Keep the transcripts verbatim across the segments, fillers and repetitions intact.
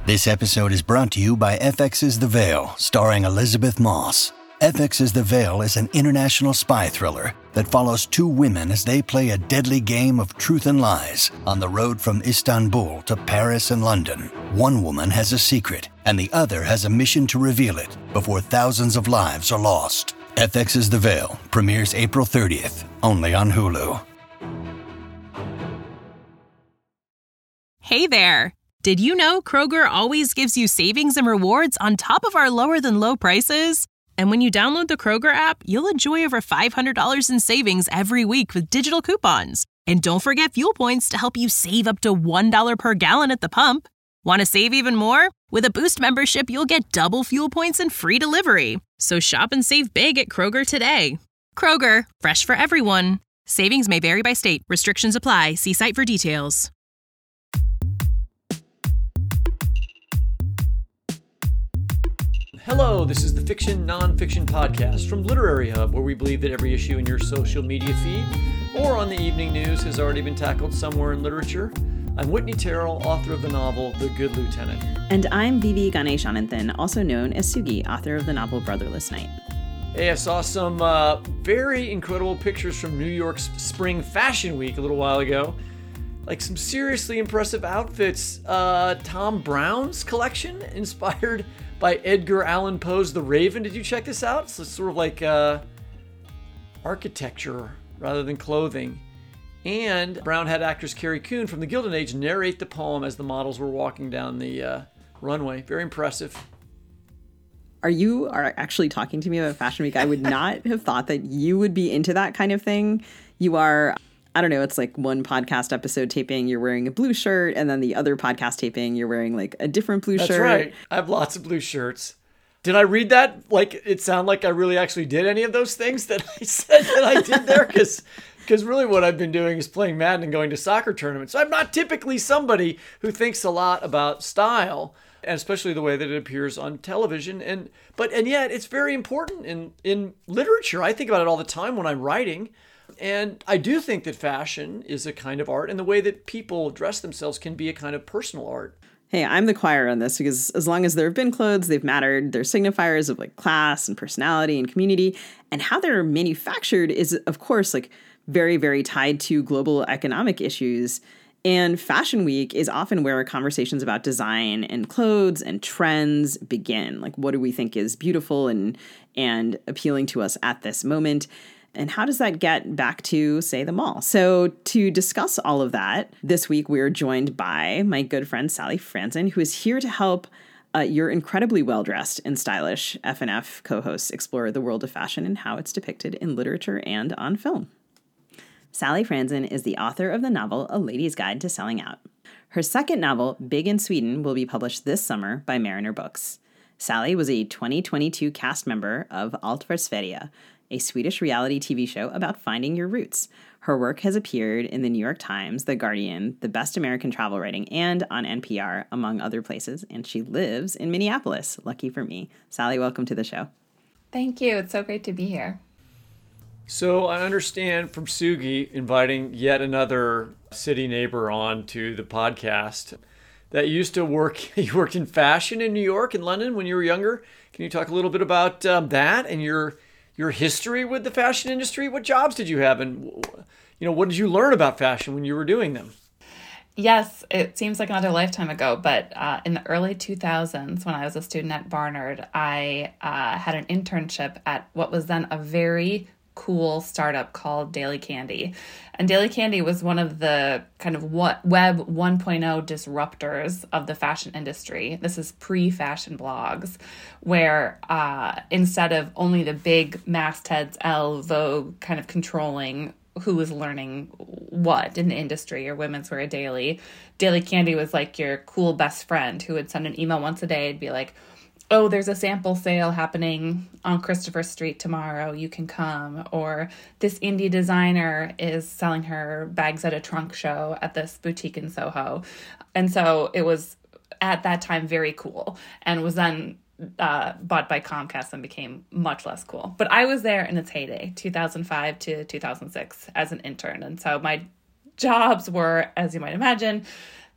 This episode is brought to you by F X's The Veil, starring Elizabeth Moss. F X's The Veil is an international spy thriller that follows two women as they play a deadly game of truth and lies on the road from Istanbul to Paris and London. One woman has a secret, and the other has a mission to reveal it before thousands of lives are lost. F X's The Veil premieres April thirtieth, only on Hulu. Hey there! Did you know Kroger always gives you savings and rewards on top of our lower-than-low prices? And when you download the Kroger app, you'll enjoy over five hundred dollars in savings every week with digital coupons. And don't forget fuel points to help you save up to one dollar per gallon at the pump. Want to save even more? With a Boost membership, you'll get double fuel points and free delivery. So shop and save big at Kroger today. Kroger, fresh for everyone. Savings may vary by state. Restrictions apply. See site for details. Hello, this is the Fiction Nonfiction Podcast from Literary Hub, where we believe that every issue in your social media feed or on the evening news has already been tackled somewhere in literature. I'm Whitney Terrell, author of the novel The Good Lieutenant. And I'm Vivi Ganeshananthan, also known as Sugi, author of the novel Brotherless Night. Hey, I saw some uh, very incredible pictures from New York's Spring Fashion Week a little while ago. Like some seriously impressive outfits. Uh, Tom Brown's collection, inspired by Edgar Allan Poe's The Raven. Did you check this out? So it's sort of like uh, architecture rather than clothing. And Brown had actress Carrie Coon from the Gilded Age narrate the poem as the models were walking down the uh, runway. Very impressive. Are you are actually talking to me about Fashion Week? I would not have thought that you would be into that kind of thing. You are... I don't know, it's like one podcast episode taping, you're wearing a blue shirt, and then the other podcast taping, you're wearing like a different blue That's shirt. That's right. I have lots of blue shirts. Did I read that? Like, it sound like I really actually did any of those things that I said that I did there? Because because really what I've been doing is playing Madden and going to soccer tournaments. So I'm not typically somebody who thinks a lot about style, and especially the way that it appears on television. And but and yet it's very important in, in literature. I think about it all the time when I'm writing. And I do think that fashion is a kind of art, and the way that people dress themselves can be a kind of personal art. Hey, I'm the choir on this, because as long as there have been clothes, they've mattered. They're signifiers of like class and personality and community. And how they're manufactured is, of course, like very, very tied to global economic issues. And Fashion Week is often where conversations about design and clothes and trends begin. Like, what do we think is beautiful and and appealing to us at this moment? And how does that get back to, say, the mall? So to discuss all of that, this week we're joined by my good friend Sally Franzen, who is here to help uh, your incredibly well-dressed and stylish F N F co-hosts explore the world of fashion and how it's depicted in literature and on film. Sally Franzen is the author of the novel A Lady's Guide to Selling Out. Her second novel, Big in Sweden, will be published this summer by Mariner Books. Sally was a twenty twenty-two cast member of Allt för Sverige, a Swedish reality T V show about finding your roots. Her work has appeared in the New York Times, The Guardian, The Best American Travel Writing, and on N P R, among other places, and she lives in Minneapolis. Lucky for me. Sally, welcome to the show. Thank you. It's so great to be here. So I understand from Sugi inviting yet another city neighbor on to the podcast that you used to work, you worked in fashion in New York and London when you were younger. Can you talk a little bit about um, that and your your history with the fashion industry? What jobs did you have, and you know, what did you learn about fashion when you were doing them? Yes, it seems like another lifetime ago, but uh, in the early two thousands, when I was a student at Barnard, I uh, had an internship at what was then a very cool startup called Daily Candy. And Daily Candy was one of the kind of what web one point oh disruptors of the fashion industry. This is pre-fashion blogs, where uh, instead of only the big mastheads, Elle, Vogue, kind of controlling who was learning what in the industry or Women's Wear Daily, Daily Candy was like your cool best friend who would send an email once a day and be like, oh, there's a sample sale happening on Christopher Street tomorrow, you can come. Or this indie designer is selling her bags at a trunk show at this boutique in Soho. And so it was at that time very cool, and was then uh, bought by Comcast and became much less cool. But I was there in its heyday, two thousand five to two thousand six, as an intern. And so my jobs were, as you might imagine,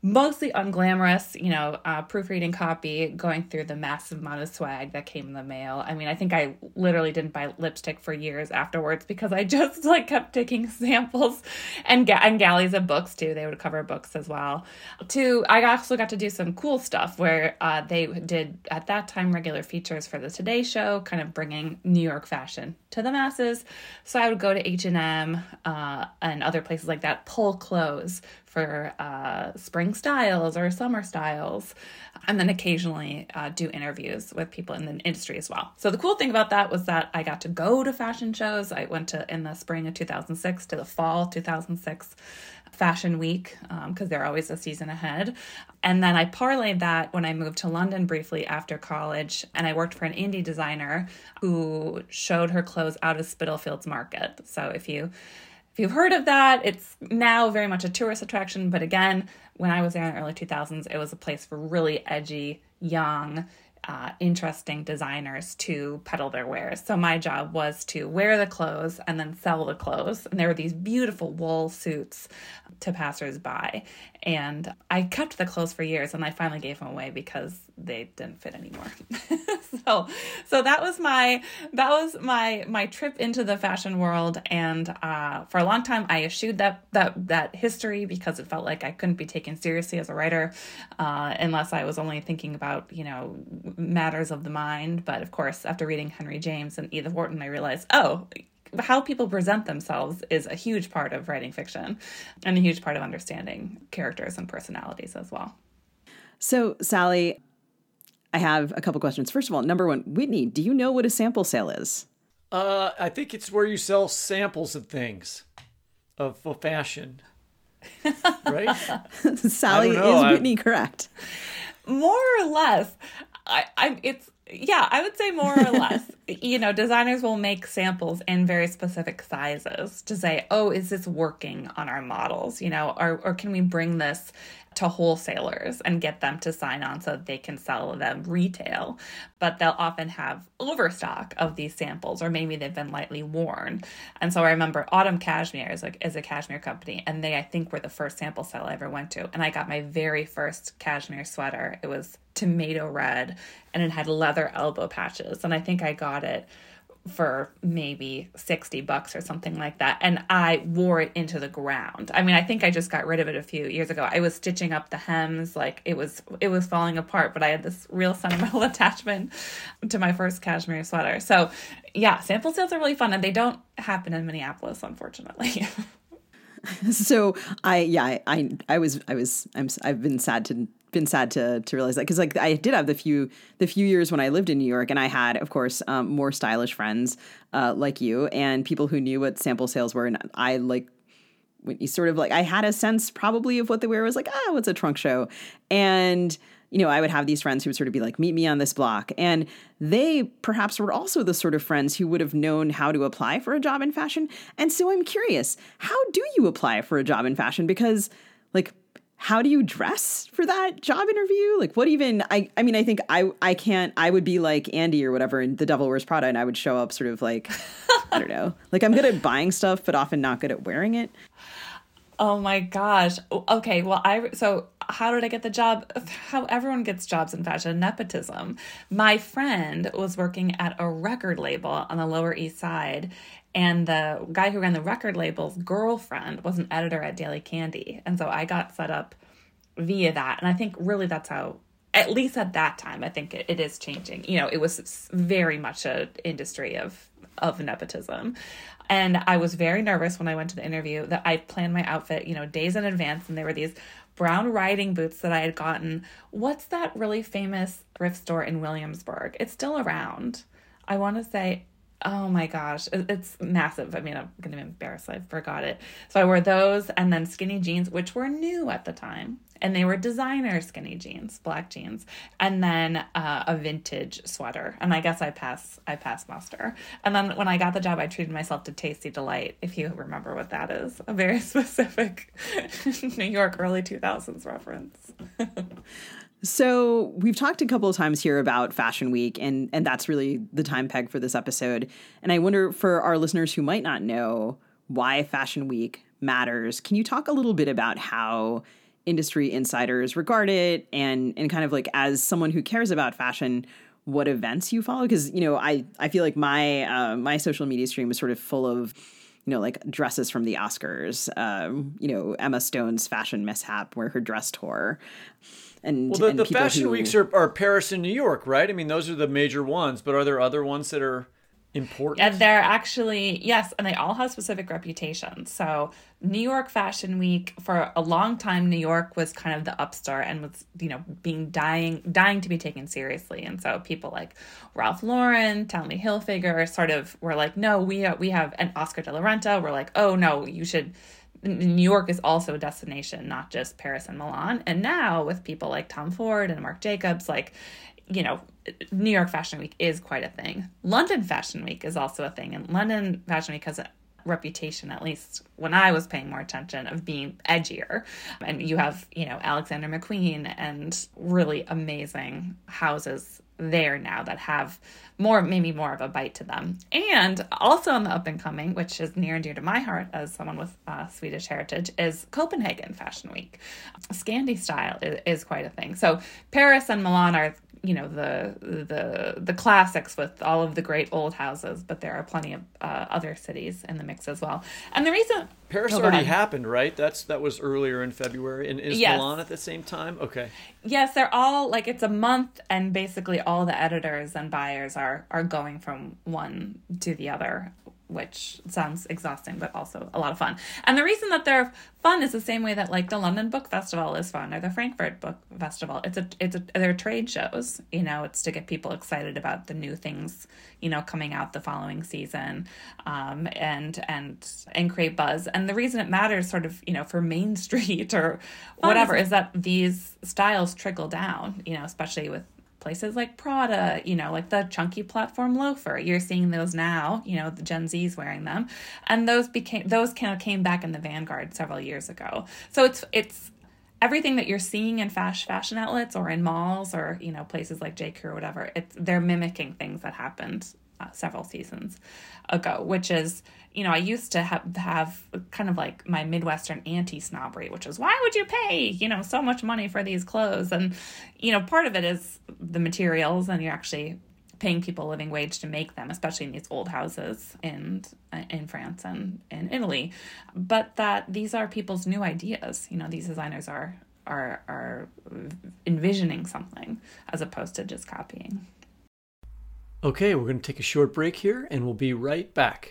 mostly unglamorous, you know, uh, proofreading copy, going through the massive amount of swag that came in the mail. I mean, I think I literally didn't buy lipstick for years afterwards because I just like kept taking samples, and ga- and galleys of books too. They would cover books as well. Two, I also got to do some cool stuff where uh, they did at that time regular features for the Today Show, kind of bringing New York fashion to the masses. So I would go to H and M uh, and other places like that, pull clothes for uh, spring styles or summer styles, and then occasionally uh, do interviews with people in the industry as well. So the cool thing about that was that I got to go to fashion shows. I went to in the spring of two thousand six to the fall two thousand six Fashion Week, because um, they're always a season ahead. And then I parlayed that when I moved to London briefly after college, and I worked for an indie designer who showed her clothes out of Spitalfields Market. So if you If you've heard of that, it's now very much a tourist attraction. But again, when I was there in the early two thousands, it was a place for really edgy, young, uh, interesting designers to peddle their wares. So my job was to wear the clothes and then sell the clothes. And there were these beautiful wool suits to passersby. And I kept the clothes for years, and I finally gave them away because they didn't fit anymore. so, so that was my that was my my trip into the fashion world. And uh, for a long time, I eschewed that that that history because it felt like I couldn't be taken seriously as a writer uh, unless I was only thinking about, you know, matters of the mind. But of course, after reading Henry James and Edith Wharton, I realized, oh, how people present themselves is a huge part of writing fiction and a huge part of understanding characters and personalities as well. So, Sally, I have a couple questions. First of all, number one, Whitney, do you know what a sample sale is? Uh, I think it's where you sell samples of things, of, of fashion, right? Sally, is I... Whitney correct? More or less. I, I, it's, yeah, I would say more or less. You know, designers will make samples in very specific sizes to say, oh, is this working on our models? You know, or, or can we bring this to wholesalers and get them to sign on so that they can sell them retail? But they'll often have overstock of these samples, or maybe they've been lightly worn. And so I remember Autumn Cashmere is, like, is a cashmere company, and they, I think, were the first sample sale I ever went to. And I got my very first cashmere sweater. It was tomato red, and it had leather elbow patches. And I think I got it for maybe sixty bucks or something like that. And I wore it into the ground. I mean, I think I just got rid of it a few years ago. I was stitching up the hems, like it was, it was falling apart, but I had this real sentimental attachment to my first cashmere sweater. So yeah, sample sales are really fun, and they don't happen in Minneapolis, unfortunately. So I, yeah, I, I, I was, I was, I'm, I've been sad to, been sad to, to realize that. Cause like I did have the few, the few years when I lived in New York, and I had, of course, um, more stylish friends, uh, like you, and people who knew what sample sales were. And I like, when you sort of like, I had a sense probably of what they were. I was like, ah, what's a trunk show? And, you know, I would have these friends who would sort of be like, meet me on this block. And they perhaps were also the sort of friends who would have known how to apply for a job in fashion. And so I'm curious, how do you apply for a job in fashion? Because like, how do you dress for that job interview? Like what even, I, I mean, I think I, I can't, I would be like Andy or whatever in The Devil Wears Prada, and I would show up sort of like, I don't know, like I'm good at buying stuff, but often not good at wearing it. Oh my gosh. Okay. Well, I, so how did I get the job? How everyone gets jobs in fashion, nepotism. My friend was working at a record label on the Lower East Side, and the guy who ran the record label's girlfriend was an editor at Daily Candy. And so I got set up via that. And I think really that's how, at least at that time, I think it, it is changing. You know, it was very much an industry of, of nepotism. And I was very nervous when I went to the interview that I planned my outfit, you know, days in advance. And there were these brown riding boots that I had gotten. What's that really famous thrift store in Williamsburg? It's still around. I want to say, oh my gosh, it's massive. I mean, I'm going to be embarrassed. I forgot it. So I wore those, and then skinny jeans, which were new at the time. And they were designer skinny jeans, black jeans, and then uh, a vintage sweater. And I guess I pass, I passed muster. And then when I got the job, I treated myself to Tasty Delight, if you remember what that is. A very specific New York early two thousands reference. So we've talked a couple of times here about Fashion Week, and, and that's really the time peg for this episode. And I wonder, for our listeners who might not know why Fashion Week matters, can you talk a little bit about how industry insiders regard it, and and kind of like as someone who cares about fashion, what events you follow? Because, you know, I, I feel like my uh, my social media stream is sort of full of, you know, like dresses from the Oscars, um, you know, Emma Stone's fashion mishap where her dress tore. And, well, the, and the fashion who, weeks are, are Paris and New York, right? I mean, those are the major ones, but are there other ones that are important? Yeah, they're actually, yes, and they all have specific reputations. So New York Fashion Week, for a long time, New York was kind of the upstart and was, you know, being dying, dying to be taken seriously. And so people like Ralph Lauren, Tommy Hilfiger sort of were like, no, we have, we have, and Oscar de la Renta were like, oh, no, you should, New York is also a destination, not just Paris and Milan. And now with people like Tom Ford and Marc Jacobs, like, you know, New York Fashion Week is quite a thing. London Fashion Week is also a thing. And London Fashion Week has a reputation, at least when I was paying more attention, of being edgier. And you have, you know, Alexander McQueen and really amazing houses there now that have more, maybe more of a bite to them. And also on the up and coming, which is near and dear to my heart as someone with uh, Swedish heritage, is Copenhagen Fashion Week. Scandi style is, is quite a thing. So Paris and Milan are, you know, the the the classics with all of the great old houses, but there are plenty of uh, other cities in the mix as well. And the reason Paris oh, already happened, right? That's that was earlier in February. And is yes. Milan at the same time? Okay. Yes, they're all like, it's a month, and basically all the editors and buyers are are going from one to the other, which sounds exhausting, but also a lot of fun. And the reason that they're fun is the same way that like the London Book Festival is fun, or the Frankfurt Book Festival. It's a, it's a, they're trade shows, you know, it's to get people excited about the new things, you know, coming out the following season, um, and, and, and create buzz. And the reason it matters sort of, you know, for Main Street or whatever is that these styles trickle down, you know, especially with places like Prada, you know, like the chunky platform loafer. You're seeing those now, you know, the Gen Z's wearing them. And those became, those kind of came back in the vanguard several years ago. So it's, it's everything that you're seeing in fast fashion outlets or in malls or, you know, places like J. Crew or whatever. It's, they're mimicking things that happened uh, several seasons ago, which is, you know, I used to have, have kind of like my Midwestern anti-snobbery, which is, why would you pay, you know, so much money for these clothes? And, you know, part of it is the materials, and you're actually paying people a living wage to make them, especially in these old houses in, in France and in Italy. But that these are people's new ideas. You know, these designers are, are, are envisioning something as opposed to just copying. Okay, we're going to take a short break here, and we'll be right back.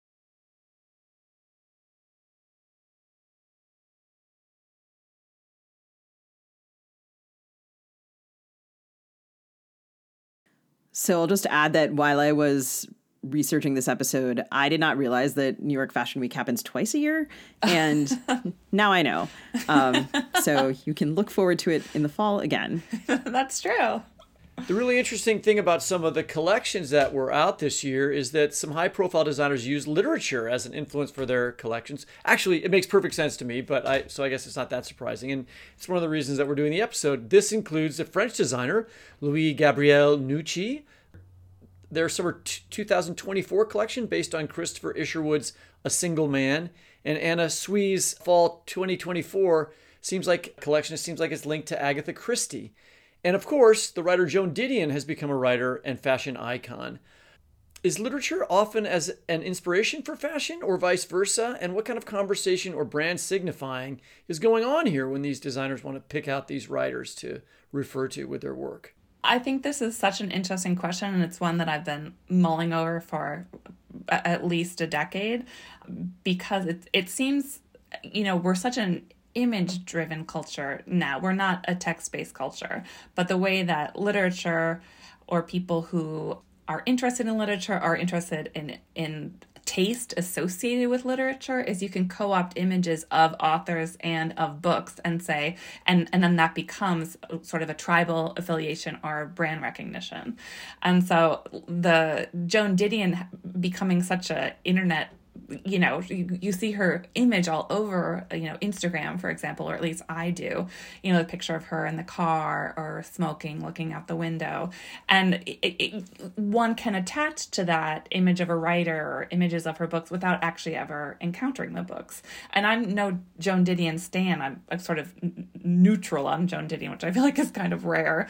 So I'll just add that while I was researching this episode, I did not realize that New York Fashion Week happens twice a year. And now I know. Um, so you can look forward to it in the fall again. That's true. The really interesting thing about some of the collections that were out this year is that some high-profile designers use literature as an influence for their collections. Actually, it makes perfect sense to me, but I so I guess it's not that surprising. And it's one of the reasons that we're doing the episode. This includes the French designer Louis Gabriel Nucci. Their summer two thousand twenty-four collection based on Christopher Isherwood's A Single Man, and Anna Sui's fall twenty twenty-four seems like collection. It seems like it's linked to Agatha Christie. And of course, the writer Joan Didion has become a writer and fashion icon. Is literature often as an inspiration for fashion or vice versa? And what kind of conversation or brand signifying is going on here when these designers want to pick out these writers to refer to with their work? I think this is such an interesting question, and it's one that I've been mulling over for at least a decade, because it, it seems, you know, we're such an image-driven culture now. We're not a text-based culture, but the way that literature or people who are interested in literature are interested in in taste associated with literature is you can co-opt images of authors and of books and say, and, and then that becomes sort of a tribal affiliation or brand recognition. And so the Joan Didion becoming such a internet you know, you, you see her image all over, you know, Instagram, for example, or at least I do, you know, a picture of her in the car or smoking, looking out the window. And it, it, one can attach to that image of a writer or images of her books without actually ever encountering the books. And I'm no Joan Didion stan. I'm, I'm sort of neutral on Joan Didion, which I feel like is kind of rare.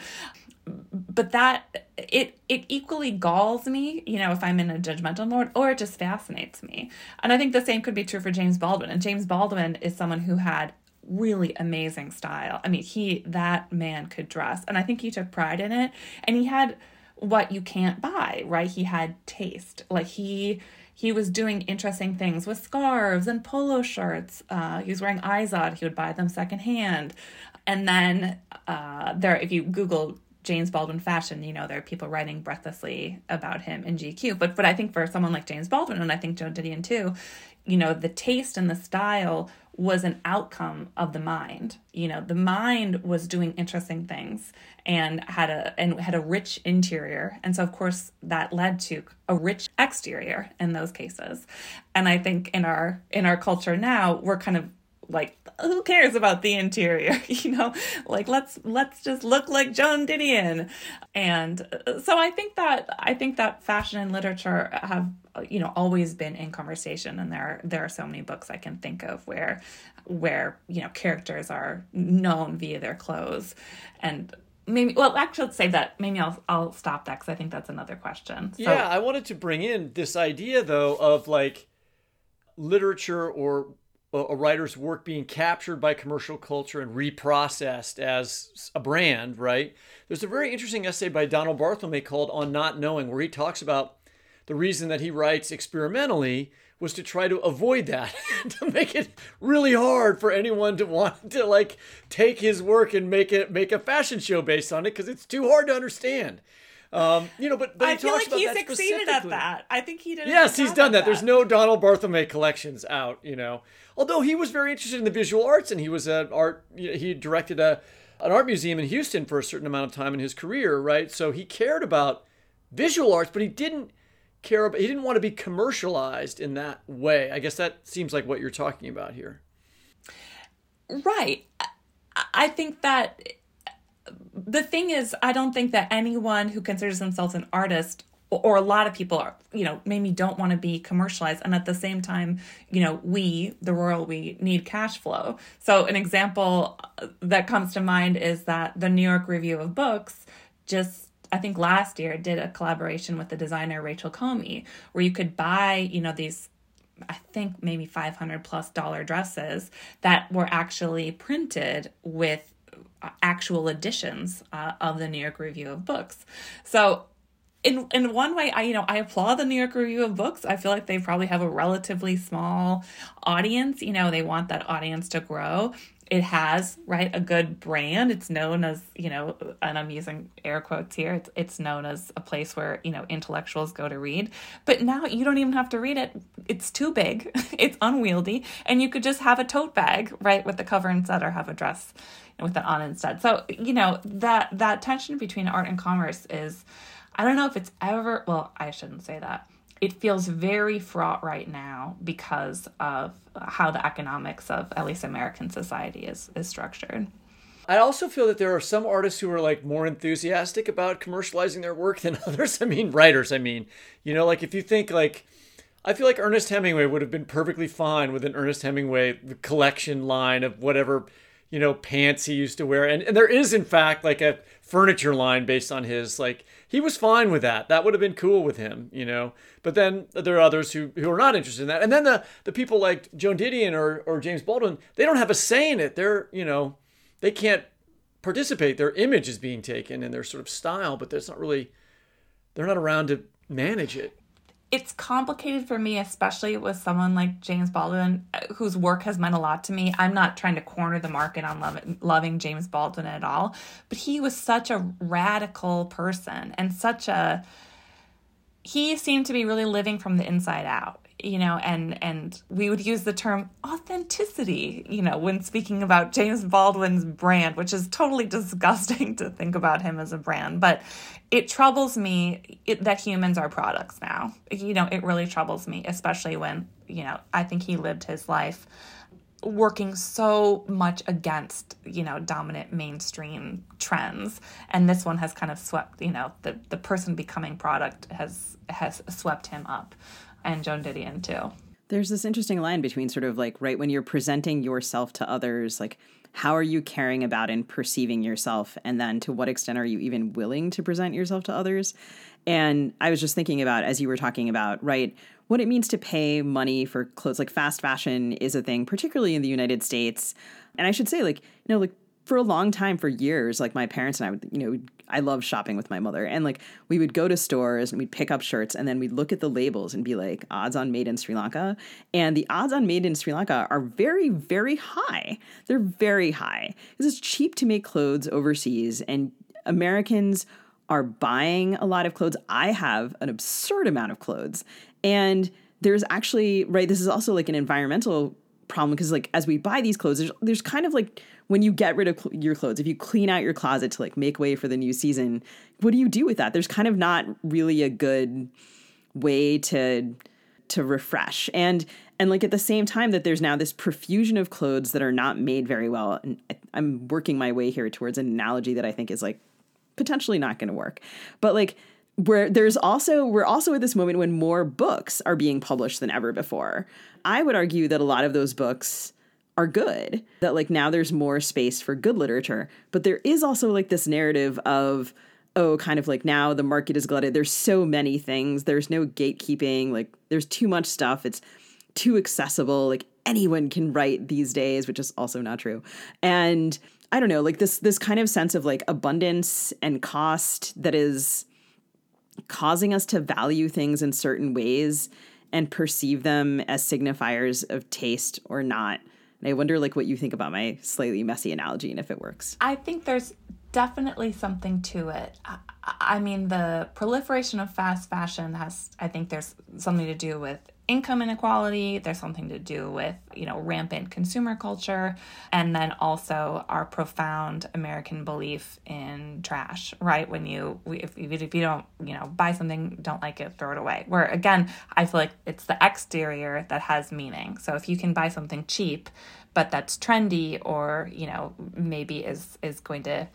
But that, it it equally galls me, you know, if I'm in a judgmental mode, or it just fascinates me. And I think the same could be true for James Baldwin. And James Baldwin is someone who had really amazing style. I mean, he, that man could dress. And I think he took pride in it. And he had what you can't buy, right? He had taste. Like he... He was doing interesting things with scarves and polo shirts. Uh, he was wearing Izod. He would buy them secondhand. And then uh, there, if you Google James Baldwin fashion, you know, there are people writing breathlessly about him in G Q. But but I think for someone like James Baldwin, and I think Joan Didion too, you know, the taste and the style was an outcome of the mind. You know, the mind was doing interesting things and had a and had a rich interior. And so, of course, that led to a rich exterior in those cases. And I think in our in our culture now, we're kind of like, who cares about the interior? You know, like let's let's just look like Joan Didion. And so I think that I think that fashion and literature have, you know, always been in conversation, and there there are so many books I can think of where where you know characters are known via their clothes. And maybe, well, actually, let's say that maybe I'll I'll stop that because I think that's another question. So, yeah, I wanted to bring in this idea though of like literature or a writer's work being captured by commercial culture and reprocessed as a brand, right? There's a very interesting essay by Donald Barthelme called On Not Knowing, where he talks about the reason that he writes experimentally was to try to avoid that, to make it really hard for anyone to want to like take his work and make it make a fashion show based on it, because it's too hard to understand. Um, you know, but, but he I feel talks like about he that succeeded at that. I think he did. a Yes, good he's job done at that. There's no Donald Barthelme collections out, you know. Although he was very interested in the visual arts, and he was an art. He directed a an art museum in Houston for a certain amount of time in his career, right? So he cared about visual arts, but he didn't care about. He didn't want to be commercialized in that way. I guess that seems like what you're talking about here. Right. I think that. The thing is, I don't think that anyone who considers themselves an artist, or a lot of people are, you know, maybe don't want to be commercialized. And at the same time, you know, we, the royal we, need cash flow. So an example that comes to mind is that the New York Review of Books just, I think last year, did a collaboration with the designer Rachel Comey, where you could buy, you know, these, I think maybe five hundred plus dollar dresses that were actually printed with actual editions uh, of the New York Review of Books. So in in one way, I you know I applaud the New York Review of Books. I feel like they probably have a relatively small audience. You know, they want that audience to grow. It has, right, a good brand. It's known as, you know, and I'm using air quotes here, it's, it's known as a place where, you know, intellectuals go to read. But now you don't even have to read it. It's too big. It's unwieldy. And you could just have a tote bag, right, with the cover instead, or have a dress with it on instead. So, you know, that that tension between art and commerce is, I don't know if it's ever, well, I shouldn't say that. It feels very fraught right now because of how the economics of at least American society is is structured. I also feel that there are some artists who are like more enthusiastic about commercializing their work than others. I mean, writers, I mean, you know, like if you think like, I feel like Ernest Hemingway would have been perfectly fine with an Ernest Hemingway collection line of whatever, you know, pants he used to wear. And, and there is, in fact, like a furniture line based on his, like, he was fine with that. That would have been cool with him, you know. But then there are others who, who are not interested in that. And then the, the people like Joan Didion or, or James Baldwin, they don't have a say in it. They're, you know, they can't participate. Their image is being taken and their sort of style, but there's not really, they're not around to manage it. It's complicated for me, especially with someone like James Baldwin, whose work has meant a lot to me. I'm not trying to corner the market on love, loving James Baldwin at all, but he was such a radical person and such a, he seemed to be really living from the inside out. you know, and and we would use the term authenticity, you know, when speaking about James Baldwin's brand, which is totally disgusting to think about him as a brand. But it troubles me it, that humans are products now. You know, it really troubles me, especially when, you know, I think he lived his life working so much against, you know, dominant mainstream trends. And this one has kind of swept, you know, the, the person becoming product has has swept him up, and Joan Didion too. There's this interesting line between sort of like, right, when you're presenting yourself to others, like, how are you caring about and perceiving yourself? And then to what extent are you even willing to present yourself to others? And I was just thinking about, as you were talking about, right, what it means to pay money for clothes. Like, fast fashion is a thing, particularly in the United States. And I should say, like, you know, like, for a long time, for years, like, my parents and I would, you know, I love shopping with my mother. And, like, we would go to stores and we'd pick up shirts, and then we'd look at the labels and be like, odds on made in Sri Lanka. And the odds on made in Sri Lanka are very, very high. They're very high. Because it's cheap to make clothes overseas, and Americans are buying a lot of clothes. I have an absurd amount of clothes. And there's actually, right, this is also like an environmental problem, because, like, as we buy these clothes, there's, there's kind of like, when you get rid of cl- your clothes, if you clean out your closet to, like, make way for the new season, what do you do with that? There's kind of not really a good way to to refresh. And and like, at the same time that there's now this profusion of clothes that are not made very well. And I'm working my way here towards an analogy that I think is, like, potentially not going to work. But, like, where there's also, we're also at this moment when more books are being published than ever before. I would argue that a lot of those books are good, that, like, now there's more space for good literature. But there is also, like, this narrative of, oh, kind of like, now the market is glutted. There's so many things. There's no gatekeeping. Like, there's too much stuff. It's too accessible. Like, anyone can write these days, which is also not true. And I don't know, like, this, this kind of sense of, like, abundance and cost that is causing us to value things in certain ways and perceive them as signifiers of taste or not. And I wonder, like, what you think about my slightly messy analogy and if it works. I think there's definitely something to it. I, I mean, the proliferation of fast fashion has, I think there's something to do with income inequality. There's something to do with, you know, rampant consumer culture. And then also our profound American belief in trash, right? When you, if, if you don't, you know, buy something, don't like it, throw it away. Where, again, I feel like it's the exterior that has meaning. So if you can buy something cheap, but that's trendy, or, you know, maybe is, is going to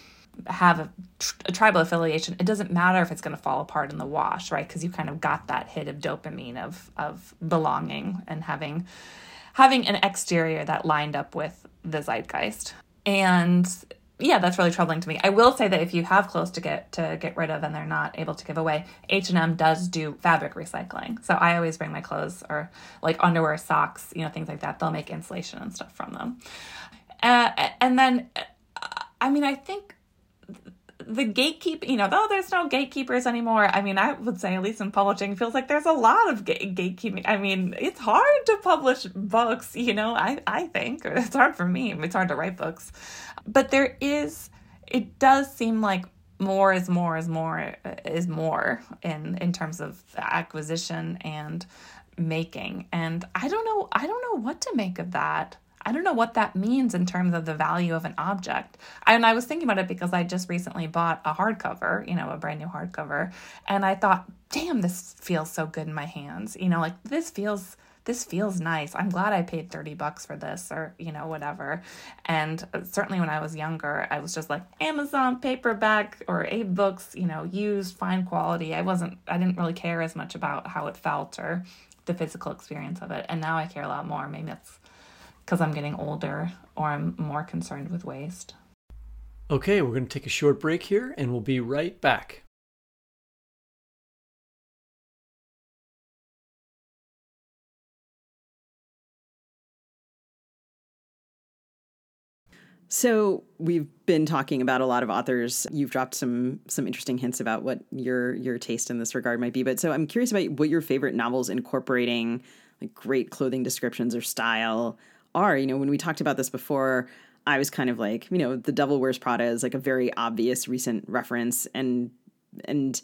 have a, a tribal affiliation, it doesn't matter if it's going to fall apart in the wash, right? Because you kind of got that hit of dopamine of of belonging and having having an exterior that lined up with the zeitgeist. And yeah, that's really troubling to me. I will say that if you have clothes to get to get rid of and they're not able to give away, H and M does do fabric recycling. So I always bring my clothes, or like underwear, socks, you know, things like that. They'll make insulation and stuff from them. Uh, and then, I mean, I think the gatekeep, you know, though there's no gatekeepers anymore. I mean, I would say, at least in publishing, feels like there's a lot of ga- gatekeeping. I mean, it's hard to publish books, you know, I, I think. It's hard for me. It's hard to write books. But there is, it does seem like more is more is more is more in, in terms of acquisition and making. And I don't know, I don't know what to make of that. I don't know what that means in terms of the value of an object. I, and I was thinking about it because I just recently bought a hardcover, you know, a brand new hardcover. And I thought, damn, this feels so good in my hands. You know, like this feels, this feels nice. I'm glad I paid thirty bucks for this, or, you know, whatever. And certainly when I was younger, I was just like Amazon paperback or Abe Books, you know, used, fine quality. I wasn't, I didn't really care as much about how it felt or the physical experience of it. And now I care a lot more. Maybe that's because I'm getting older, or I'm more concerned with waste. Okay, we're going to take a short break here, and we'll be right back. So we've been talking about a lot of authors. You've dropped some some interesting hints about what your your taste in this regard might be. But so I'm curious about what your favorite novels incorporating like great clothing descriptions or style are. You know, when we talked about this before, I was kind of like, you know, The Devil Wears Prada is like a very obvious recent reference. And, and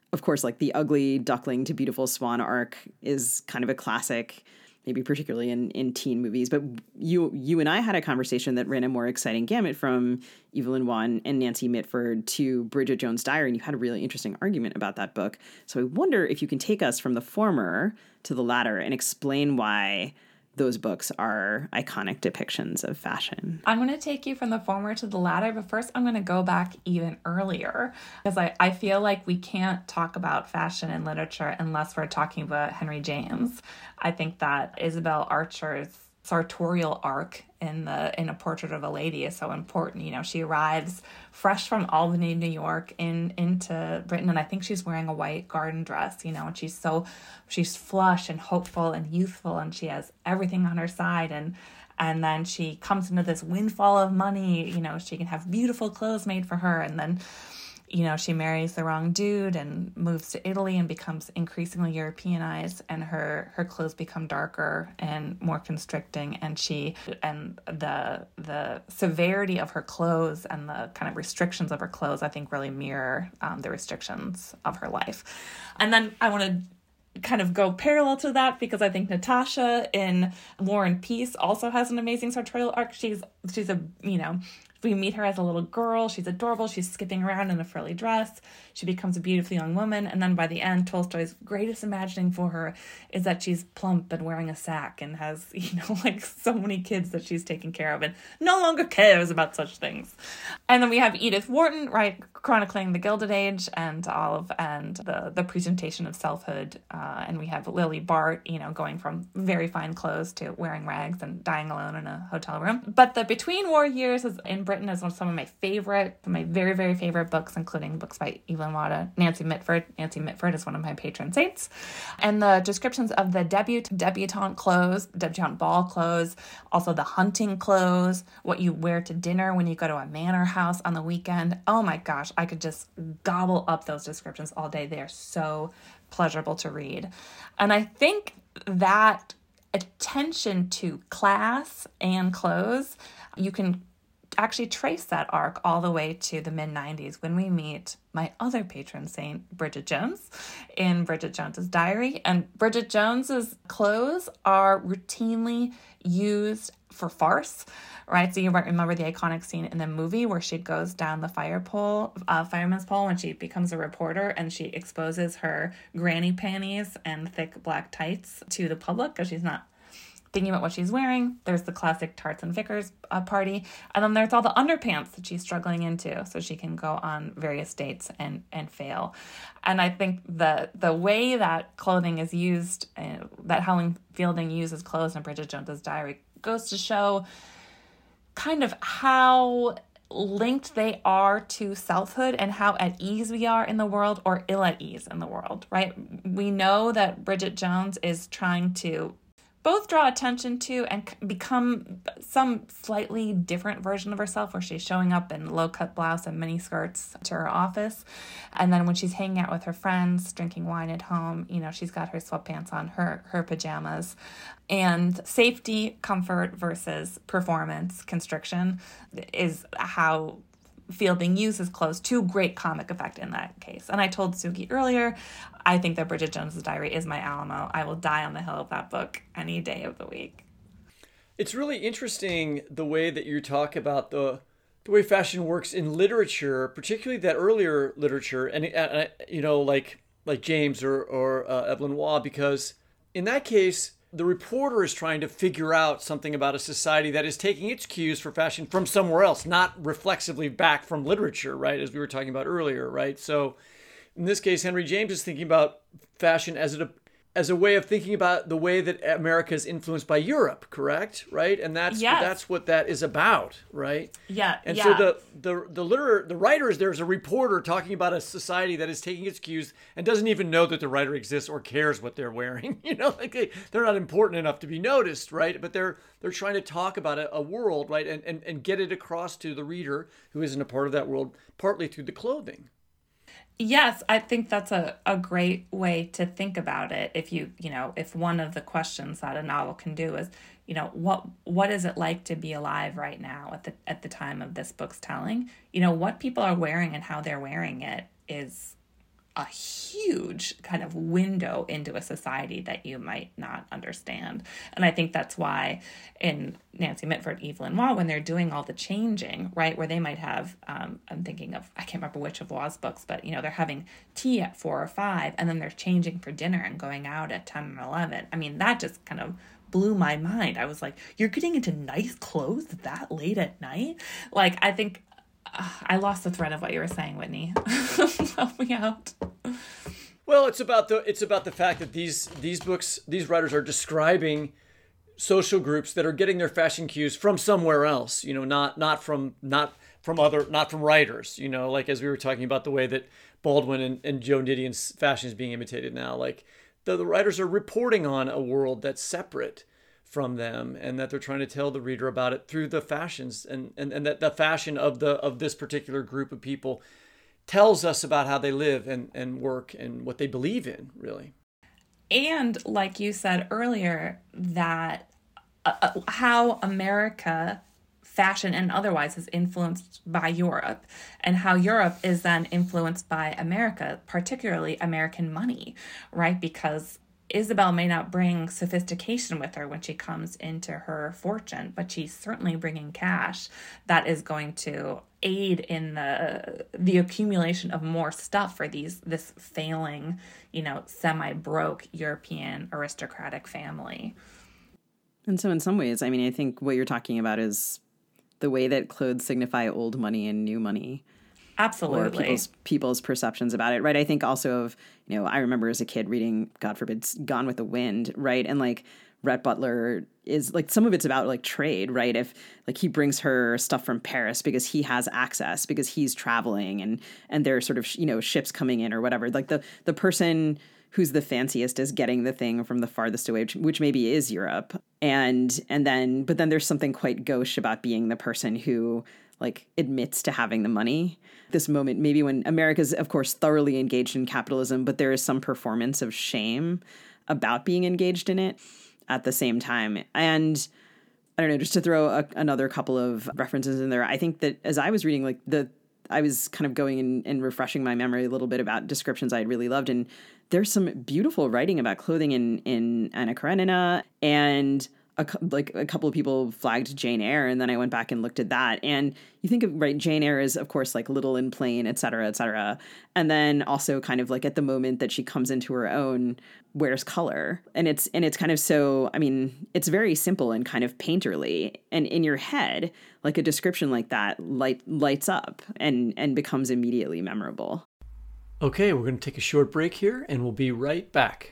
Of course, like the ugly duckling to beautiful swan arc is kind of a classic, maybe particularly in, in teen movies. But you you and I had a conversation that ran a more exciting gamut from Evelyn Waugh and Nancy Mitford to Bridget Jones' Diary, and you had a really interesting argument about that book. So I wonder if you can take us from the former to the latter and explain why those books are iconic depictions of fashion. I'm going to take you from the former to the latter, but first I'm going to go back even earlier because I, I feel like we can't talk about fashion and literature unless we're talking about Henry James. I think that Isabel Archer's sartorial arc in the in A Portrait of a Lady is so important. You know, she arrives fresh from Albany, New York, in into Britain, and I think she's wearing a white garden dress, you know, and she's so she's flush and hopeful and youthful, and she has everything on her side, and and then she comes into this windfall of money, you know, she can have beautiful clothes made for her, and then you know, she marries the wrong dude and moves to Italy and becomes increasingly Europeanized, and her, her clothes become darker and more constricting, and she and the the severity of her clothes and the kind of restrictions of her clothes, I think, really mirror um, the restrictions of her life. And then I want to kind of go parallel to that because I think Natasha in War and Peace also has an amazing sartorial arc. She's she's a you know. We meet her as a little girl. She's adorable. She's skipping around in a frilly dress. She becomes a beautiful young woman. And then by the end, Tolstoy's greatest imagining for her is that she's plump and wearing a sack and has, you know, like so many kids that she's taking care of and no longer cares about such things. And then we have Edith Wharton, right, chronicling the Gilded Age and all of, and the, the presentation of selfhood. Uh, and we have Lily Bart, you know, going from very fine clothes to wearing rags and dying alone in a hotel room. But the between war years is in Britain is one of some of my favorite, my very, very favorite books, including books by Evelyn Waugh, Nancy Mitford. Nancy Mitford is one of my patron saints. And the descriptions of the debut- debutante clothes, debutante ball clothes, also the hunting clothes, what you wear to dinner when you go to a manor house on the weekend. Oh my gosh, I could just gobble up those descriptions all day. They are so pleasurable to read. And I think that attention to class and clothes, you can actually trace that arc all the way to the mid nineties when we meet my other patron saint, Bridget Jones, in Bridget Jones's Diary. And Bridget Jones's clothes are routinely used for farce, right? So you might remember the iconic scene in the movie where she goes down the fire pole, uh, fireman's pole when she becomes a reporter, and she exposes her granny panties and thick black tights to the public because she's not thinking about what she's wearing. There's the classic Tarts and Vickers uh, party. And then there's all the underpants that she's struggling into so she can go on various dates and, and fail. And I think the the way that clothing is used, uh, that Helen Fielding uses clothes in Bridget Jones's Diary goes to show kind of how linked they are to selfhood and how at ease we are in the world or ill at ease in the world, right? We know that Bridget Jones is trying to both draw attention to and become some slightly different version of herself where she's showing up in low-cut blouse and mini skirts to her office. And then when she's hanging out with her friends, drinking wine at home, you know, she's got her sweatpants on, her, her pajamas. And safety, comfort versus performance, constriction is how Fielding uses clothes to great comic effect in that case. And I told Sugi earlier, I think that Bridget Jones's Diary is my Alamo. I will die on the hill of that book any day of the week. It's really interesting the way that you talk about the the way fashion works in literature, particularly that earlier literature, and uh, you know, like like James or or uh, Evelyn Waugh, because in that case, the reporter is trying to figure out something about a society that is taking its cues for fashion from somewhere else, not reflexively back from literature, right? As we were talking about earlier, right? So in this case, Henry James is thinking about fashion as a, as a way of thinking about the way that America is influenced by Europe, correct? Right? And that's yes. that's what that is about, right? Yeah. And yeah. so the the the liter the writer is there's a reporter talking about a society that is taking its cues and doesn't even know that the writer exists or cares what they're wearing. You know, like they, they're not important enough to be noticed, right? But they're they're trying to talk about a, a world, right, and, and and get it across to the reader who isn't a part of that world, partly through the clothing. Yes, I think that's a, a great way to think about it. If you, you know, if one of the questions that a novel can do is, you know, what what is it like to be alive right now at the at the time of this book's telling? You know, what people are wearing and how they're wearing it is a huge kind of window into a society that you might not understand. And I think that's why in Nancy Mitford, Evelyn Waugh, when they're doing all the changing, right, where they might have, um, I'm thinking of, I can't remember which of Waugh's books, but, you know, they're having tea at four or five, and then they're changing for dinner and going out at ten and eleven. I mean, that just kind of blew my mind. I was like, you're getting into nice clothes that late at night? Like, I think uh, I lost the thread of what you were saying, Whitney. Help me out. Well, it's about the it's about the fact that these these books, these writers are describing social groups that are getting their fashion cues from somewhere else, you know, not not from not from other not from writers, you know, like as we were talking about the way that Baldwin and, and Joan Didion's fashion is being imitated now. Like the, the writers are reporting on a world that's separate from them, and that they're trying to tell the reader about it through the fashions, and, and, and that the fashion of the of this particular group of people tells us about how they live and, and work and what they believe in, really. And like you said earlier, that uh, how America, fashion and otherwise, is influenced by Europe, and how Europe is then influenced by America, particularly American money, right? Because Isabel may not bring sophistication with her when she comes into her fortune, but she's certainly bringing cash that is going to aid in the the accumulation of more stuff for these this failing, you know, semi-broke European aristocratic family. And so in some ways, I mean, I think what you're talking about is the way that clothes signify old money and new money. Absolutely. Or people's, people's perceptions about it, right? I think also of, you know, I remember as a kid reading, God forbid, Gone with the Wind, right? And like Rhett Butler is like, some of it's about like trade, right? If like he brings her stuff from Paris because he has access, because he's traveling, and and there are sort of, you know, ships coming in or whatever. Like the the person who's the fanciest is getting the thing from the farthest away, which, which maybe is Europe. And and then, but then there's something quite gauche about being the person who like admits to having the money. This moment, maybe when America's, of course, thoroughly engaged in capitalism, but there is some performance of shame about being engaged in it at the same time. And I don't know, just to throw a, another couple of references in there, I think that as I was reading, like the, I was kind of going in, and refreshing my memory a little bit about descriptions I had really loved. And there's some beautiful writing about clothing in, in Anna Karenina, and A, like a couple of people flagged Jane Eyre, and then I went back and looked at that. And you think of, right, Jane Eyre is, of course, like little and plain, et cetera, et cetera. And then also kind of like at the moment that she comes into her own, wears color. And it's, and it's kind of so, I mean, it's very simple and kind of painterly. And in your head, like a description like that light, lights up and, and becomes immediately memorable. Okay, we're going to take a short break here, and we'll be right back.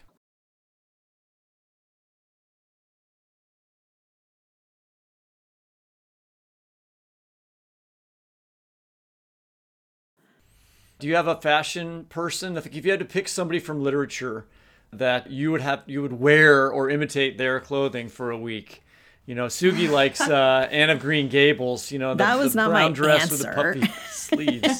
Do you have a fashion person? I think if you had to pick somebody from literature that you would have, you would wear or imitate their clothing for a week. You know, Sugi likes uh, Anne of Green Gables. You know, the, that was the not brown my dress answer. with the puffy sleeves.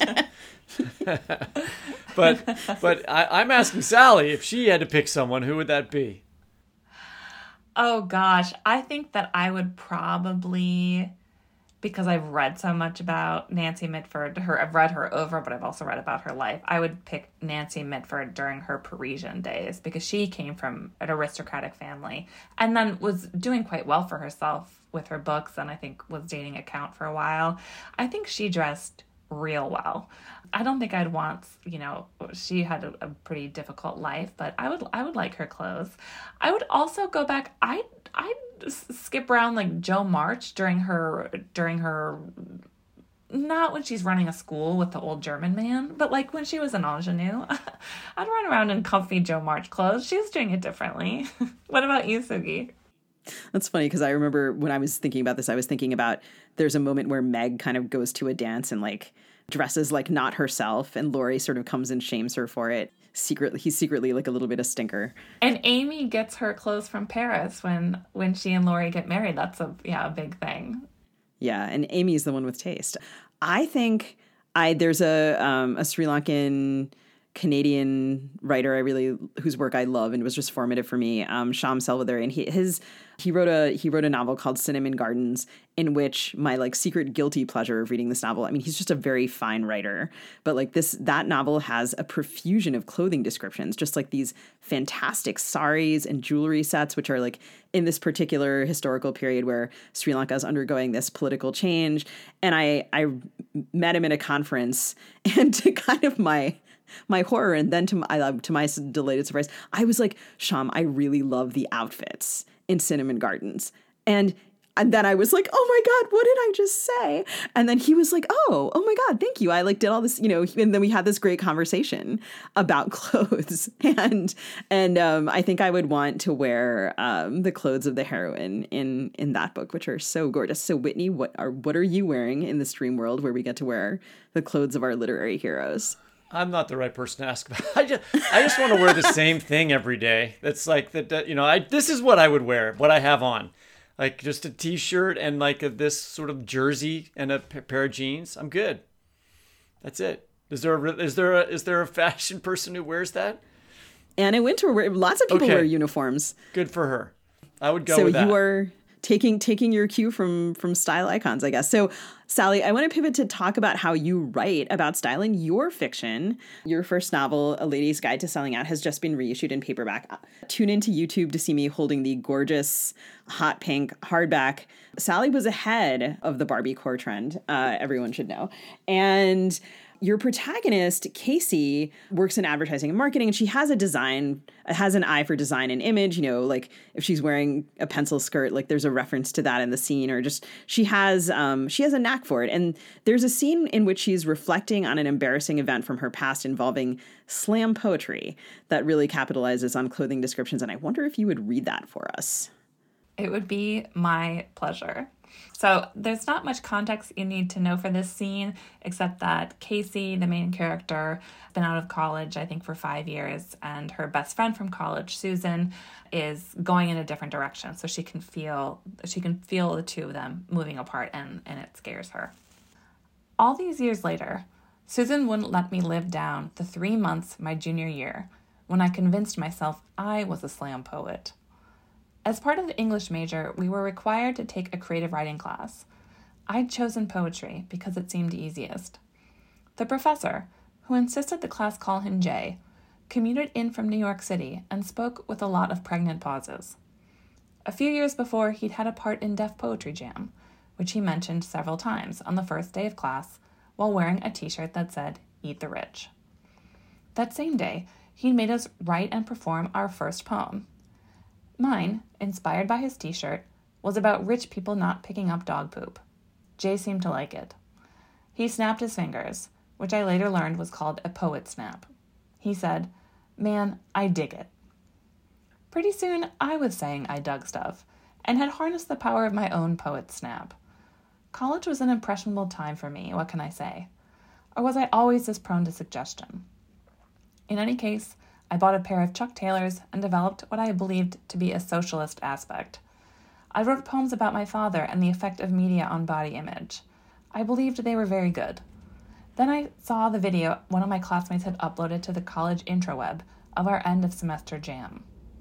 but but I, I'm asking Sally, if she had to pick someone, who would that be? Oh gosh, I think that I would probably, because I've read so much about Nancy Mitford, her I've read her over, but I've also read about her life. I would pick Nancy Mitford during her Parisian days, because she came from an aristocratic family and then was doing quite well for herself with her books, and I think was dating a count for a while. I think she dressed real well. I don't think I'd want, you know, she had a, a pretty difficult life, but I would I would like her clothes. I would also go back, I I'd skip around like Jo March during her during her not when she's running a school with the old German man, but like when she was an ingenue. I'd run around in comfy Jo March clothes. She was doing it differently. What about you, Sugi? That's funny, because I remember when I was thinking about this, I was thinking about there's a moment where Meg kind of goes to a dance and like dresses like not herself, and Laurie sort of comes and shames her for it. Secretly, he's secretly like a little bit of stinker. And Amy gets her clothes from Paris when when she and Laurie get married. That's a yeah a big thing. Yeah, and Amy's the one with taste. I think I there's a um, a Sri Lankan Canadian writer I really whose work I love and was just formative for me, um, Sham Selvathur, and he his he wrote a he wrote a novel called Cinnamon Gardens, in which my like secret guilty pleasure of reading this novel. I mean, he's just a very fine writer, but like this that novel has a profusion of clothing descriptions, just like these fantastic saris and jewelry sets, which are like in this particular historical period where Sri Lanka is undergoing this political change. And I I met him at a conference, and to kind of my my horror, and then to my, to my delighted surprise, I was like, Sham, I really love the outfits in Cinnamon Gardens. And and then I was like, oh my God, what did I just say? And then he was like, oh, oh my God, thank you. I like did all this, you know, and then we had this great conversation about clothes. And and um, I think I would want to wear um, the clothes of the heroine in in that book, which are so gorgeous. So Whitney, what are what are you wearing in this dream world where we get to wear the clothes of our literary heroes? I'm not the right person to ask about. I just, I just want to wear the same thing every day. That's like that. that you know, I this is what I would wear. What I have on, like just a t-shirt and like a, this sort of jersey and a p- pair of jeans. I'm good. That's it. Is there a, is there a, is there a fashion person who wears that? Anna Wintour, lots of people Okay. wear uniforms. Good for her. I would go So with that. you are taking taking your cue from from style icons, I guess. So Sally, I want to pivot to talk about how you write about style in your fiction. Your first novel, A Lady's Guide to Selling Out, has just been reissued in paperback. Tune into YouTube to see me holding the gorgeous hot pink hardback. Sally was ahead of the Barbie core trend, uh, everyone should know. And your protagonist, Casey, works in advertising and marketing, and she has a design, has an eye for design and image. You know, like if she's wearing a pencil skirt, like there's a reference to that in the scene, or just she has um, she has a knack for it. And there's a scene in which she's reflecting on an embarrassing event from her past involving slam poetry that really capitalizes on clothing descriptions. And I wonder if you would read that for us. It would be my pleasure. So there's not much context you need to know for this scene, except that Casey, the main character, has been out of college, I think, for five years, and her best friend from college, Susan, is going in a different direction. So she can feel she can feel the two of them moving apart, and, and it scares her. All these years later, Susan wouldn't let me live down the three months my junior year when I convinced myself I was a slam poet. As part of the English major, we were required to take a creative writing class. I'd chosen poetry because it seemed easiest. The professor, who insisted the class call him Jay, commuted in from New York City and spoke with a lot of pregnant pauses. A few years before, he'd had a part in Def Poetry Jam, which he mentioned several times on the first day of class while wearing a t-shirt that said, "Eat the Rich." That same day, he'd made us write and perform our first poem. Mine, inspired by his t-shirt, was about rich people not picking up dog poop. Jay seemed to like it. He snapped his fingers, which I later learned was called a poet snap. He said, "Man, I dig it." Pretty soon, I was saying I dug stuff, and had harnessed the power of my own poet snap. College was an impressionable time for me, what can I say? Or was I always this prone to suggestion? In any case, I bought a pair of Chuck Taylors and developed what I believed to be a socialist aspect. I wrote poems about my father and the effect of media on body image. I believed they were very good. Then I saw the video one of my classmates had uploaded to the college intraweb of our end of semester jam.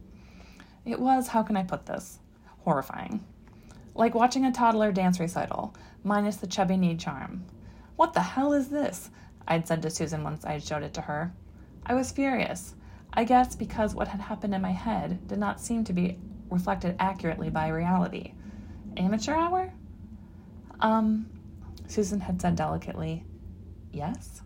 It was, how can I put this, horrifying. Like watching a toddler dance recital, minus the chubby knee charm. "What the hell is this?" I'd said to Susan once I showed it to her. I was furious. I guess because what had happened in my head did not seem to be reflected accurately by reality. Amateur hour? Um, Susan had said delicately, "Yes?"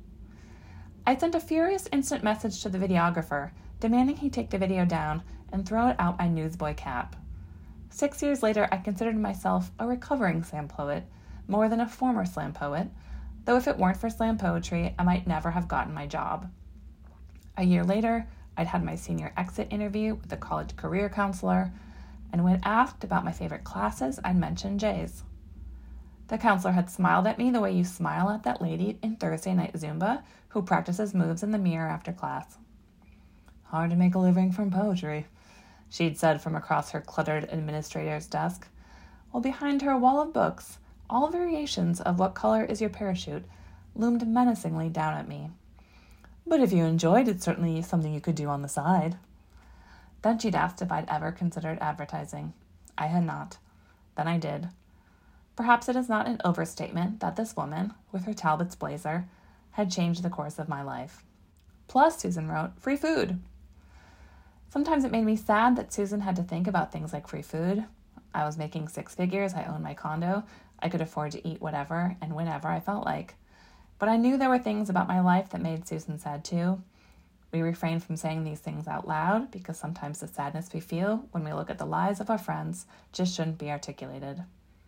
I sent a furious instant message to the videographer, demanding he take the video down and throw it out my newsboy cap. Six years later, I considered myself a recovering slam poet, more than a former slam poet, though if it weren't for slam poetry, I might never have gotten my job. A year later, I'd had my senior exit interview with the college career counselor, and when asked about my favorite classes, I'd mentioned Jay's. The counselor had smiled at me the way you smile at that lady in Thursday Night Zumba who practices moves in the mirror after class. "Hard to make a living from poetry," she'd said from across her cluttered administrator's desk, while behind her wall of books, all variations of "What color is your parachute?" loomed menacingly down at me. But if you enjoyed, it's certainly something you could do on the side. Then she'd asked if I'd ever considered advertising. I had not. Then I did. Perhaps it is not an overstatement that this woman, with her Talbot's blazer, had changed the course of my life. Plus, Susan wrote, free food. Sometimes it made me sad that Susan had to think about things like free food. I was making six figures, I owned my condo, I could afford to eat whatever and whenever I felt like. But I knew there were things about my life that made Susan sad too. We refrain from saying these things out loud because sometimes the sadness we feel when we look at the lives of our friends just shouldn't be articulated.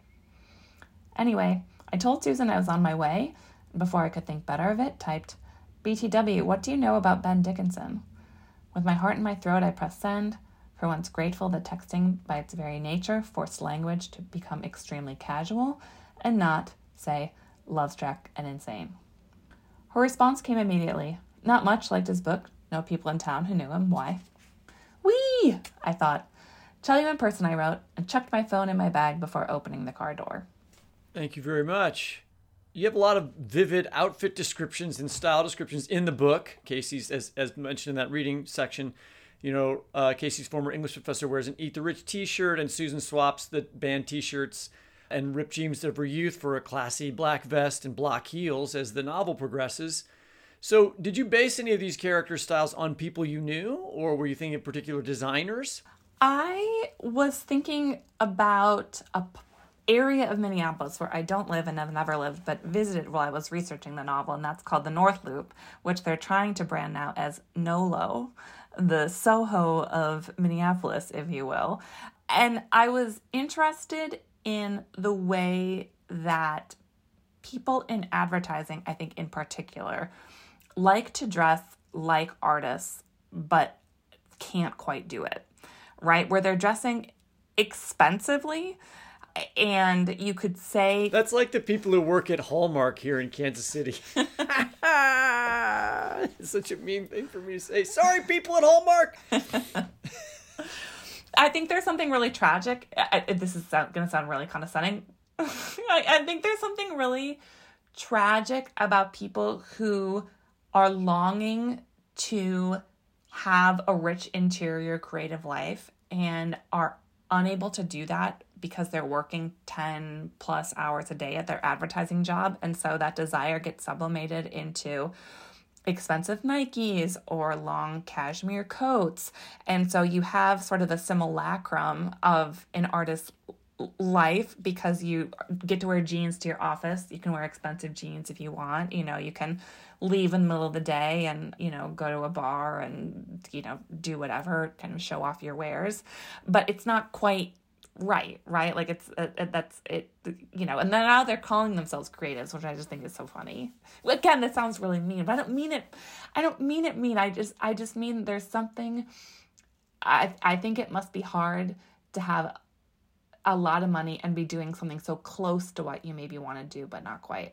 Anyway, I told Susan I was on my way, and before I could think better of it, typed, B T W, what do you know about Ben Dickinson? With my heart in my throat, I pressed send, for once grateful that texting by its very nature forced language to become extremely casual and not, say, love-struck and insane. Her response came immediately. Not much, liked his book, no people in town who knew him, why? Whee! I thought. Tell you in person, I wrote, and chucked my phone in my bag before opening the car door. Thank you very much. You have a lot of vivid outfit descriptions and style descriptions in the book. Casey's, as, as mentioned in that reading section, you know, uh, Casey's former English professor wears an Eat the Rich t-shirt, and Susan swaps the band t-shirts and ripped jeans of her youth for a classy black vest and block heels as the novel progresses. So did you base any of these character styles on people you knew, or were you thinking of particular designers? I was thinking about a p- area of Minneapolis where I don't live and have never lived, but visited while I was researching the novel, and that's called the North Loop, which they're trying to brand now as Nolo, the Soho of Minneapolis, if you will. And I was interested in the way that people in advertising, I think in particular, like to dress like artists, but can't quite do it, right? Where they're dressing expensively, and you could say... That's like the people who work at Hallmark here in Kansas City. It's such a mean thing for me to say. Sorry, people at Hallmark! I think there's something really tragic. I, this is going to sound really condescending. I, I think there's something really tragic about people who are longing to have a rich interior creative life and are unable to do that because they're working ten plus hours a day at their advertising job. And so that desire gets sublimated into expensive Nikes or long cashmere coats. And so you have sort of the simulacrum of an artist's life because you get to wear jeans to your office. You can wear expensive jeans if you want. You know, you can leave in the middle of the day and, you know, go to a bar and, you know, do whatever, kind of show off your wares. But it's not quite right, right? Like it's, uh, that's it, you know, and then now they're calling themselves creatives, which I just think is so funny. Again, that sounds really mean, but I don't mean it, I don't mean it mean. I just, I just mean there's something, I, I think it must be hard to have a lot of money and be doing something so close to what you maybe want to do, but not quite.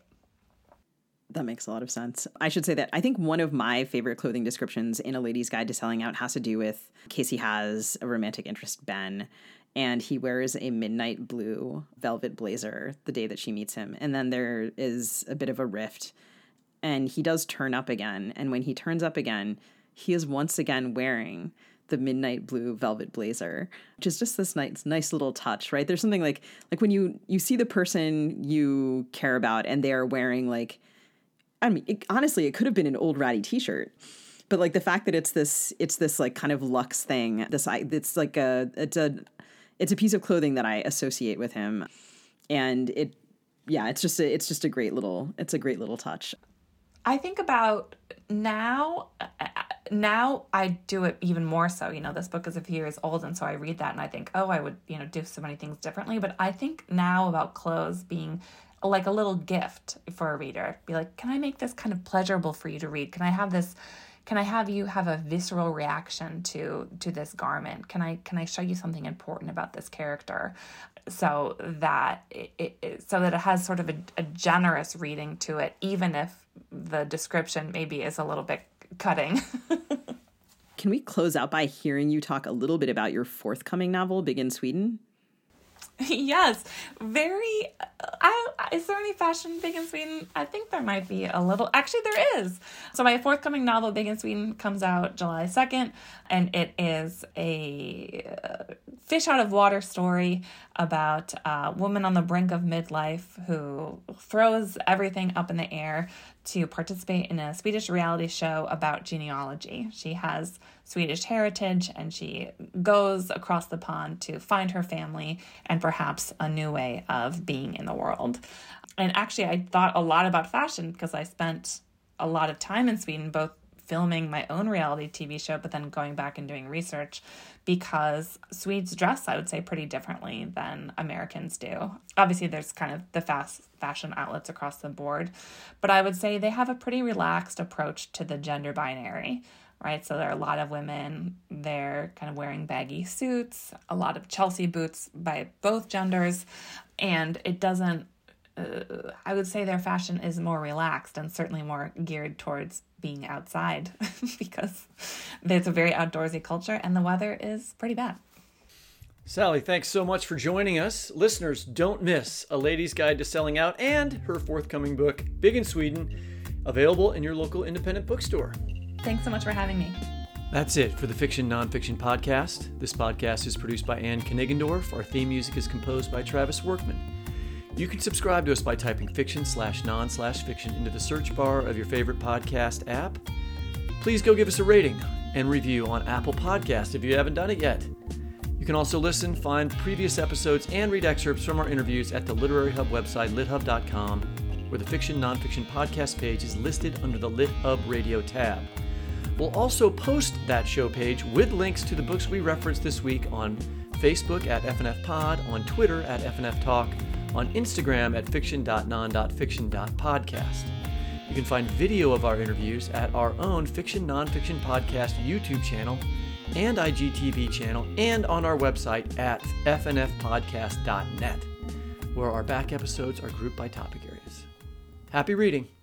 That makes a lot of sense. I should say that I think one of my favorite clothing descriptions in A Lady's Guide to Selling Out has to do with Casey has a romantic interest, Ben, and he wears a midnight blue velvet blazer the day that she meets him. And then there is a bit of a rift, and he does turn up again. And when he turns up again, he is once again wearing the midnight blue velvet blazer, which is just this nice, nice little touch, right? There's something like, like when you, you see the person you care about and they are wearing like, I mean, it, honestly, it could have been an old ratty t-shirt, but like the fact that it's this, it's this like kind of luxe thing, this, I, it's like a, it's a, it's a piece of clothing that I associate with him. And it, yeah, it's just a, it's just a great little, it's a great little touch. I think about now, now I do it even more so. You know, this book is a few years old, and so I read that and I think, oh, I would, you know, do so many things differently. But I think now about clothes being like a little gift for a reader. Be like, can I make this kind of pleasurable for you to read? Can I have this, can I have you have a visceral reaction to to this garment? Can I can I show you something important about this character? So that it, it so that it has sort of a, a generous reading to it, even if the description maybe is a little bit cutting. Can we close out by hearing you talk a little bit about your forthcoming novel, Big in Sweden? Yes, very. I, is there any fashion big in Sweden? I think there might be a little. Actually, there is. So my forthcoming novel, Big in Sweden, comes out July second, and it is a uh, fish out of water story about a woman on the brink of midlife who throws everything up in the air to participate in a Swedish reality show about genealogy. She has Swedish heritage, and she goes across the pond to find her family and perhaps a new way of being in the world. And actually, I thought a lot about fashion because I spent a lot of time in Sweden, both filming my own reality T V show, but then going back and doing research, because Swedes dress, I would say, pretty differently than Americans do. Obviously, there's kind of the fast fashion outlets across the board, but I would say they have a pretty relaxed approach to the gender binary, right? So there are a lot of women, they're kind of wearing baggy suits, a lot of Chelsea boots by both genders, and it doesn't, uh, I would say their fashion is more relaxed and certainly more geared towards being outside because there's a very outdoorsy culture and the weather is pretty bad. Sally, thanks so much for joining us. Listeners, don't miss A Lady's Guide to Selling Out and her forthcoming book, Big in Sweden, available in your local independent bookstore. Thanks so much for having me. That's it for the Fiction Nonfiction Podcast. This podcast is produced by Ann Kniggendorf. Our theme music is composed by Travis Workman. You can subscribe to us by typing fiction slash non slash fiction into the search bar of your favorite podcast app. Please go give us a rating and review on Apple Podcasts if you haven't done it yet. You can also listen, find previous episodes, and read excerpts from our interviews at the Literary Hub website, lit hub dot com, where the Fiction Nonfiction Podcast page is listed under the Lit Hub Radio tab. We'll also post that show page with links to the books we referenced this week on Facebook at F N F Pod, on Twitter at F N F Talk, on Instagram at fiction dot non dot fiction dot podcast. You can find video of our interviews at our own Fiction Nonfiction Podcast YouTube channel and I G T V channel, and on our website at f n f podcast dot net, where our back episodes are grouped by topic areas. Happy reading!